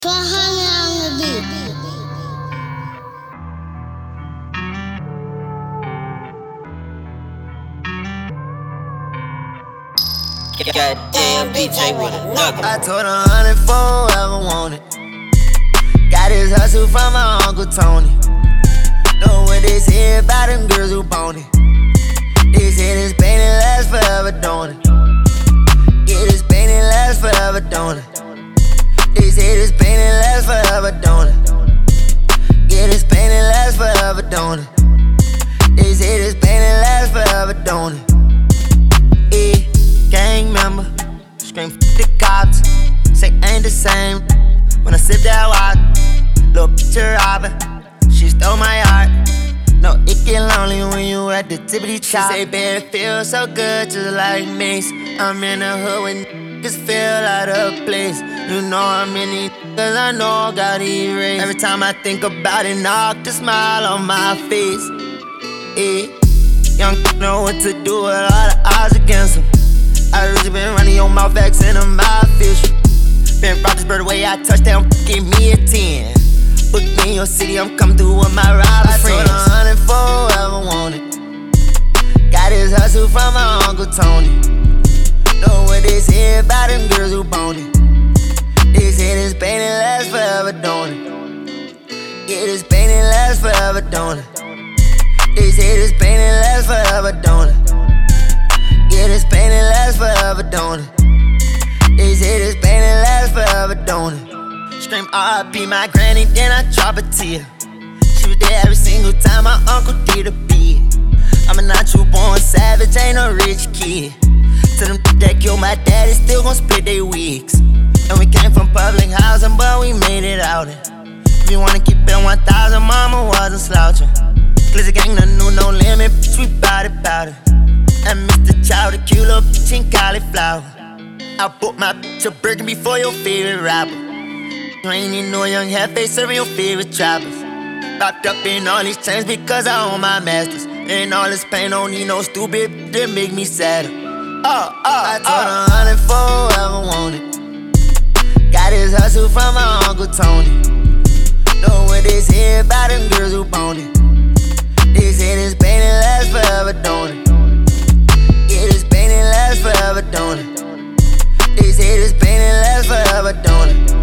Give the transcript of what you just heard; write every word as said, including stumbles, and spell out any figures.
Fahana on the beat. Goddamn B J with another. I told her hundred forever want it. Got his hustle from my Uncle Tony. Know what they say about them girls who bone it. They say this pain it lasts forever, don't it? Yeah, this pain it lasts forever, don't it? They say this pain it lasts forever, don't it? Yeah, this pain it lasts forever, don't it? They say this pain it lasts forever, don't it? Yeah, gang member, scream f the cops. Say ain't the same. When I sit there watch, little picture robbing. She stole my heart. No, it get lonely when you at the tippity top. She say, baby, it feels so good just like Mace. I'm in the hood when niggas feel out of place. You know I'm in these cause I know I got erased. Every time I think about it, knock the smile on my face. Yeah. Young know what to do with all the odds against them. I really been running your mouth, vexing them my fish. Been brought this bird away, I touchdown, give me a ten. Book me in your city, I'm come through with my rival friends. I told her hundred forever want it. Got his hustle from my Uncle Tony. Know what they say about them girls who bone it. They say this pain it lasts forever, don't it? Yeah, this pain it lasts forever, don't it? They say this pain it lasts forever, don't it? Yeah, this pain it lasts forever, don't it? They say this pain it lasts forever, don't it? Scream R I P my granny, then I drop a tear. She was there every single time my uncle did a beat. I'm a natural born savage, ain't no rich kid. To them that killed my daddy, still gon' split they wigs. And we came from public housing, but we made it out it. If you wanna keep it one thousand, mama wasn't slouching. Glizzy gang, no new, no limit, bitch, we bout it, bout it. And Mister Child, a cute little bitch in cauliflower. I bought my bitch a burger before your favorite rapper. You ain't even no young half-face serving your favorite trappers. Wrapped up in all these chains because I own my masters. And all this pain don't need no stupid bitch that make me sadder. Oh, oh, I told her hundred forever want it. Got his hustle from my Uncle Tony. Know what they say about them girls who bone it. They say this pain it lasts forever, don't it? Yeah, this pain it lasts forever, don't it? They say this pain it lasts forever, don't it?